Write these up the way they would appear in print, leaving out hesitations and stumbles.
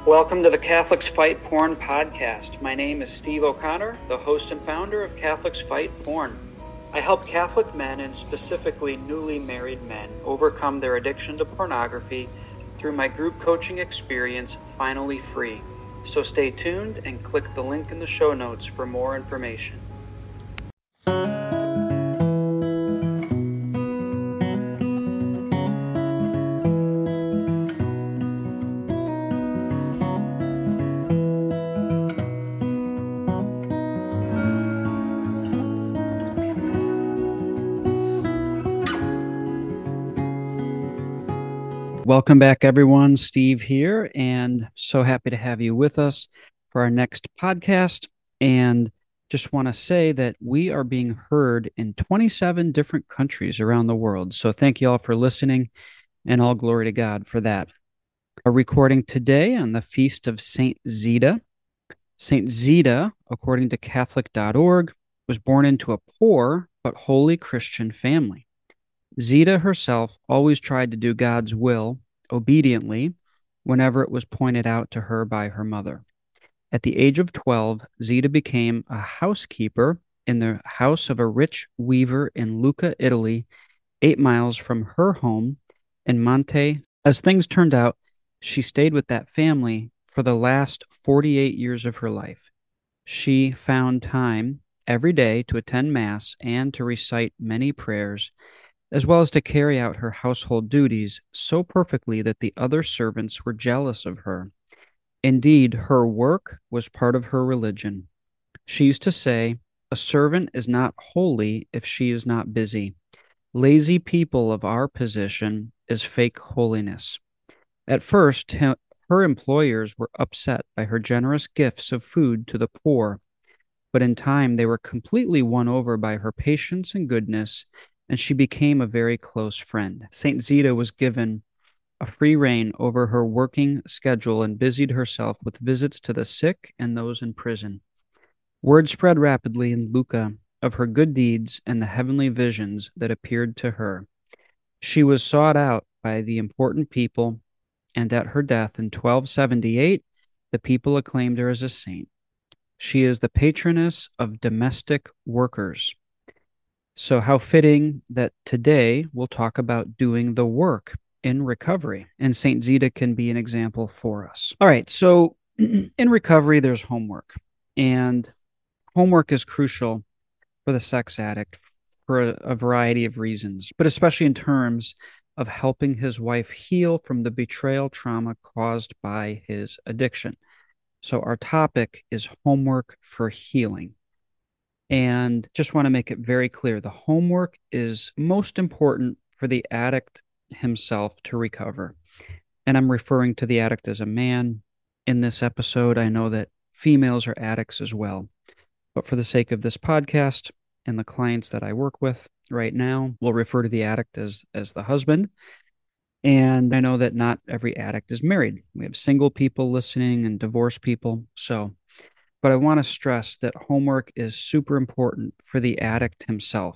Welcome to the Catholics Fight Porn podcast. My name is Steve O'Connor, the host and founder of Catholics Fight Porn. I help Catholic men, and specifically newly married men, overcome their addiction to pornography through my group coaching experience, Finally Free. So stay tuned and click the link in the show notes for more information. Welcome back, everyone. Steve here, and so happy to have you with us for our next podcast. And just want to say that we are being heard in 27 different countries around the world. So thank you all for listening, and all glory to God for that. We're recording today on the feast of Saint Zita. Saint Zita, according to Catholic.org, was born into a poor but holy Christian family. Zita herself always tried to do God's will obediently whenever it was pointed out to her by her mother. At the age of 12, Zita became a housekeeper in the house of a rich weaver in Lucca, Italy, 8 miles from her home in Monte. As things turned out, she stayed with that family for the last 48 years of her life. She found time every day to attend Mass and to recite many prayers, as well as to carry out her household duties so perfectly that the other servants were jealous of her. Indeed, her work was part of her religion. She used to say, "A servant is not holy if she is not busy. Lazy people of our position is fake holiness." At first, her employers were upset by her generous gifts of food to the poor, but in time they were completely won over by her patience and goodness, and she became a very close friend. Saint Zita was given a free rein over her working schedule and busied herself with visits to the sick and those in prison. Word spread rapidly in Lucca of her good deeds and the heavenly visions that appeared to her. She was sought out by the important people, and at her death in 1278, the people acclaimed her as a saint. She is the patroness of domestic workers. So how fitting that today we'll talk about doing the work in recovery, and Saint Zita can be an example for us. All right, so in recovery, there's homework, and homework is crucial for the sex addict for a variety of reasons, but especially in terms of helping his wife heal from the betrayal trauma caused by his addiction. So our topic is homework for healing. And just want to make it very clear, the homework is most important for the addict himself to recover. And I'm referring to the addict as a man in this episode. I know that females are addicts as well. But for the sake of this podcast and the clients that I work with right now, we'll refer to the addict as the husband. And I know that not every addict is married. We have single people listening and divorced people. But I want to stress that homework is super important for the addict himself.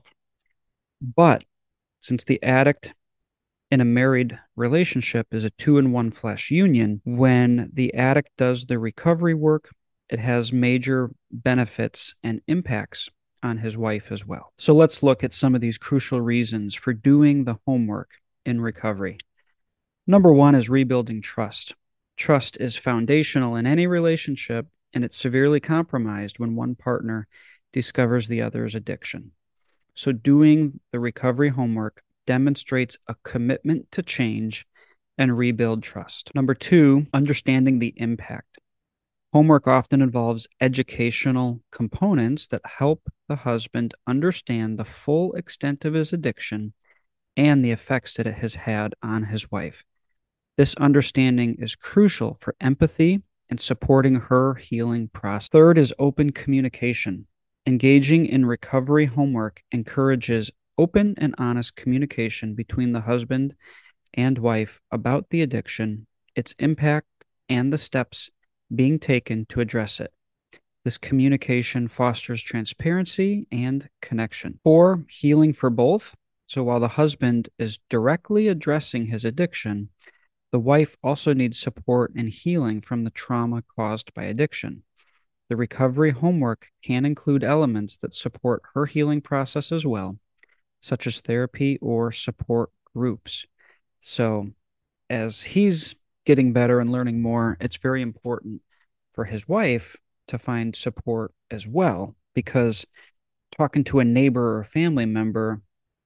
But since the addict in a married relationship is a 2-in-1 flesh union, when the addict does the recovery work, it has major benefits and impacts on his wife as well. So let's look at some of these crucial reasons for doing the homework in recovery. Number 1 is rebuilding trust. Trust is foundational in any relationship, and it's severely compromised when one partner discovers the other's addiction. So doing the recovery homework demonstrates a commitment to change and rebuild trust. Number 2, understanding the impact. Homework often involves educational components that help the husband understand the full extent of his addiction and the effects that it has had on his wife. This understanding is crucial for empathy and supporting her healing process. Third is open communication. Engaging in recovery homework encourages open and honest communication between the husband and wife about the addiction, its impact, and the steps being taken to address it. This communication fosters transparency and connection. 4, healing for both. So while the husband is directly addressing his addiction, The wife also needs support and healing from the trauma caused by addiction. The recovery homework can include elements that support her healing process as well, such as therapy or support groups. So, as he's getting better and learning more, it's very important for his wife to find support as well, because talking to a neighbor or a family member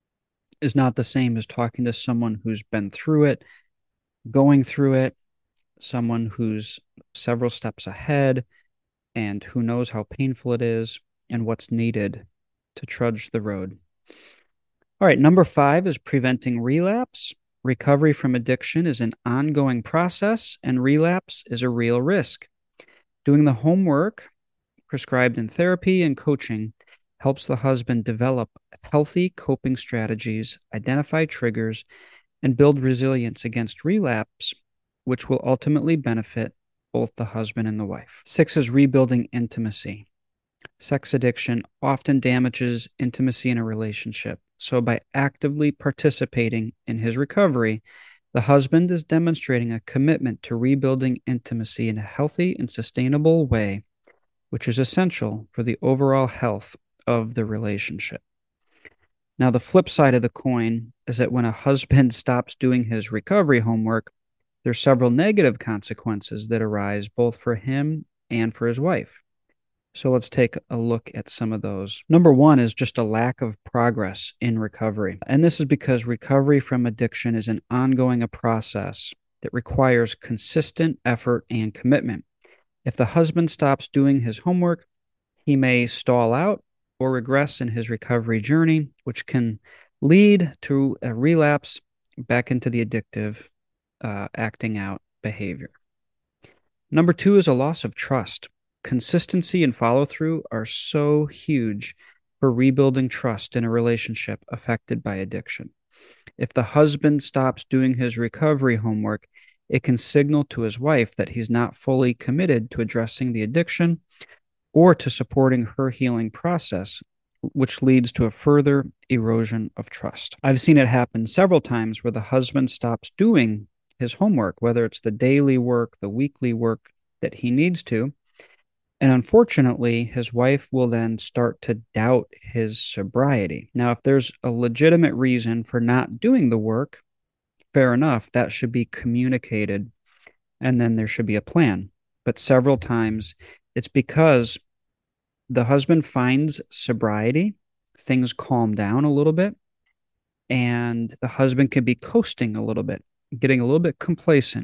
is not the same as talking to someone who's been through it, going through it, someone who's several steps ahead and who knows how painful it is and what's needed to trudge the road. All right, number 5 is preventing relapse. Recovery from addiction is an ongoing process, and relapse is a real risk. Doing the homework prescribed in therapy and coaching helps the husband develop healthy coping strategies, identify triggers, and build resilience against relapse, which will ultimately benefit both the husband and the wife. 6 is rebuilding intimacy. Sex addiction often damages intimacy in a relationship. So, by actively participating in his recovery, the husband is demonstrating a commitment to rebuilding intimacy in a healthy and sustainable way, which is essential for the overall health of the relationship. Now, the flip side of the coin is that when a husband stops doing his recovery homework, there's several negative consequences that arise both for him and for his wife. So let's take a look at some of those. Number 1 is just a lack of progress in recovery. And this is because recovery from addiction is an ongoing process that requires consistent effort and commitment. If the husband stops doing his homework, he may stall out or regress in his recovery journey, which can lead to a relapse back into the addictive acting out behavior. Number 2 is a loss of trust. Consistency and follow through are so huge for rebuilding trust in a relationship affected by addiction. If the husband stops doing his recovery homework, it can signal to his wife that he's not fully committed to addressing the addiction or to supporting her healing process, which leads to a further erosion of trust. I've seen it happen several times where the husband stops doing his homework, whether it's the daily work, the weekly work that he needs to. And unfortunately, his wife will then start to doubt his sobriety. Now, if there's a legitimate reason for not doing the work, fair enough, that should be communicated, and then there should be a plan. But several times, it's because the husband finds sobriety, things calm down a little bit, and the husband can be coasting a little bit, getting a little bit complacent.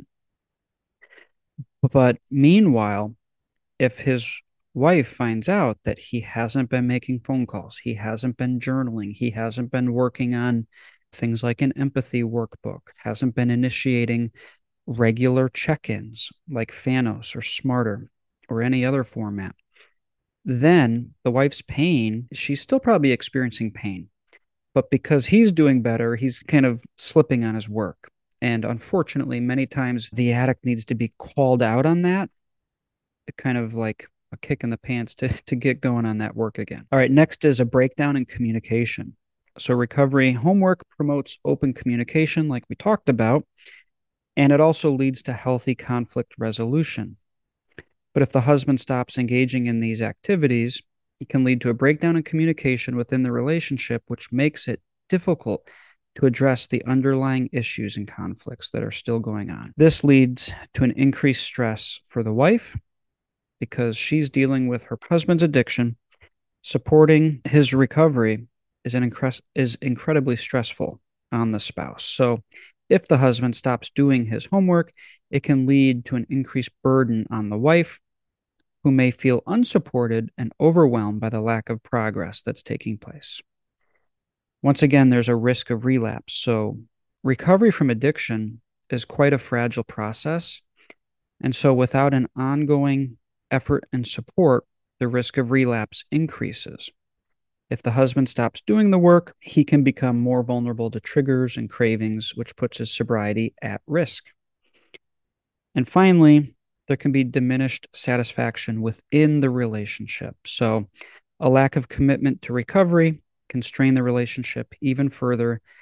But meanwhile, if his wife finds out that he hasn't been making phone calls, he hasn't been journaling, he hasn't been working on things like an empathy workbook, hasn't been initiating regular check-ins like Fanos or Smarter or any other format, then the wife's pain, she's still probably experiencing pain. But because he's doing better, he's kind of slipping on his work. And unfortunately, many times the addict needs to be called out on that, kind of like a kick in the pants to get going on that work again. All right, next is a breakdown in communication. So recovery homework promotes open communication, like we talked about, and it also leads to healthy conflict resolution. But if the husband stops engaging in these activities, it can lead to a breakdown in communication within the relationship, which makes it difficult to address the underlying issues and conflicts that are still going on. This leads to an increased stress for the wife because she's dealing with her husband's addiction. Supporting his recovery is incredibly stressful on the spouse. So if the husband stops doing his homework, it can lead to an increased burden on the wife, who may feel unsupported and overwhelmed by the lack of progress that's taking place. Once again, there's a risk of relapse. So recovery from addiction is quite a fragile process. And so without an ongoing effort and support, the risk of relapse increases. If the husband stops doing the work, he can become more vulnerable to triggers and cravings, which puts his sobriety at risk. And finally, there can be diminished satisfaction within the relationship. So a lack of commitment to recovery can strain the relationship even further,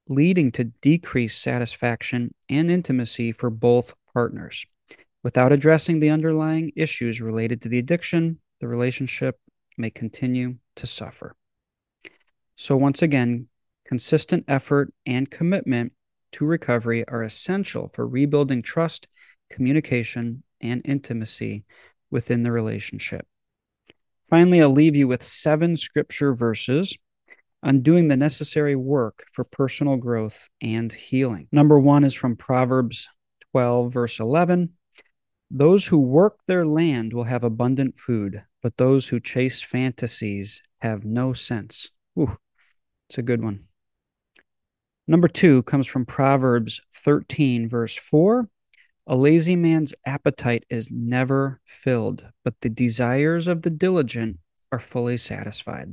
leading to decreased satisfaction and intimacy for both partners. Without addressing the underlying issues related to the addiction, the relationship may continue to suffer. So, once again, consistent effort and commitment to recovery are essential for rebuilding trust, communication, and intimacy within the relationship. Finally, I'll leave you with 7 scripture verses on doing the necessary work for personal growth and healing. Number 1 is from Proverbs 12, verse 11. Those who work their land will have abundant food, but those who chase fantasies have no sense. Ooh, it's a good one. Number 2 comes from Proverbs 13, verse 4. A lazy man's appetite is never filled, but the desires of the diligent are fully satisfied.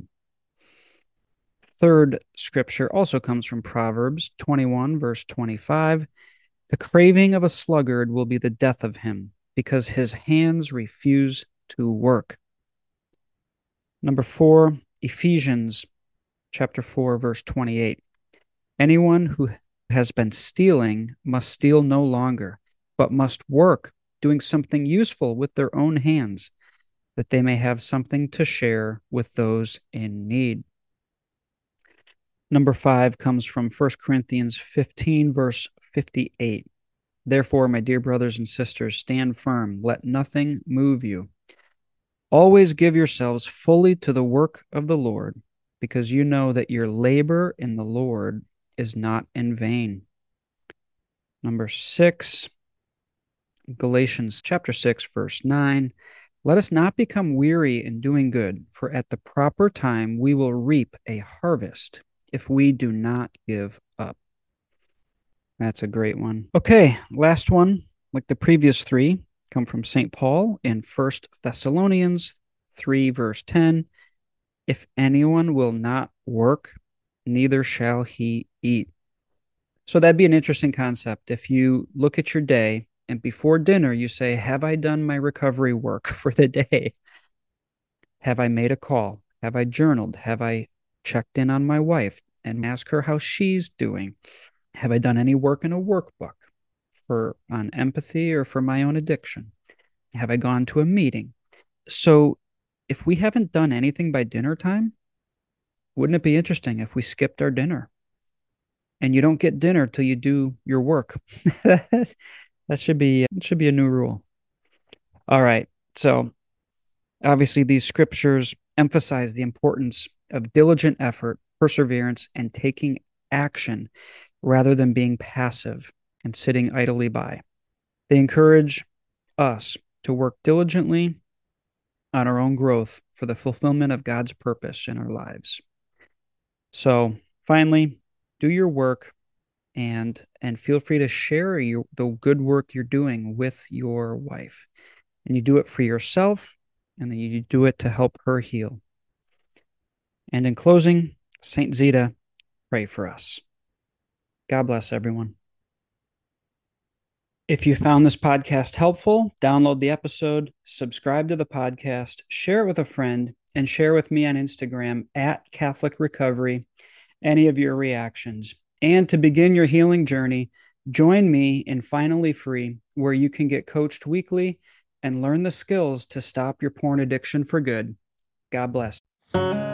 Third scripture also comes from Proverbs 21, verse 25. The craving of a sluggard will be the death of him, because his hands refuse to work. Number 4, Ephesians chapter 4, verse 28. Anyone who has been stealing must steal no longer, but must work, doing something useful with their own hands, that they may have something to share with those in need. Number 5 comes from 1 Corinthians 15, verse 58. Therefore, my dear brothers and sisters, stand firm. Let nothing move you. Always give yourselves fully to the work of the Lord, because you know that your labor in the Lord is not in vain. Number 6, Galatians chapter 6, verse 9. Let us not become weary in doing good, for at the proper time we will reap a harvest if we do not give up. That's a great one. Okay, last one, like the previous 3, come from St. Paul in 1 Thessalonians 3, verse 10. If anyone will not work, neither shall he eat. So that'd be an interesting concept. If you look at your day and before dinner you say, have I done my recovery work for the day? Have I made a call? Have I journaled? Have I checked in on my wife and asked her how she's doing? Have I done any work in a workbook on empathy or for my own addiction? Have I gone to a meeting? So if we haven't done anything by dinner time, wouldn't it be interesting if we skipped our dinner? And you don't get dinner till you do your work. That should be a new rule. All right. So obviously these scriptures emphasize the importance of diligent effort, perseverance, and taking action rather than being passive and sitting idly by. They encourage us to work diligently on our own growth for the fulfillment of God's purpose in our lives. So finally, do your work and feel free to share the good work you're doing with your wife. And you do it for yourself, and then you do it to help her heal. And in closing, Saint Zita, pray for us. God bless everyone. If you found this podcast helpful, download the episode, subscribe to the podcast, share it with a friend, and share with me on Instagram at Catholic Recovery any of your reactions. And to begin your healing journey, join me in Finally Free, where you can get coached weekly and learn the skills to stop your porn addiction for good. God bless.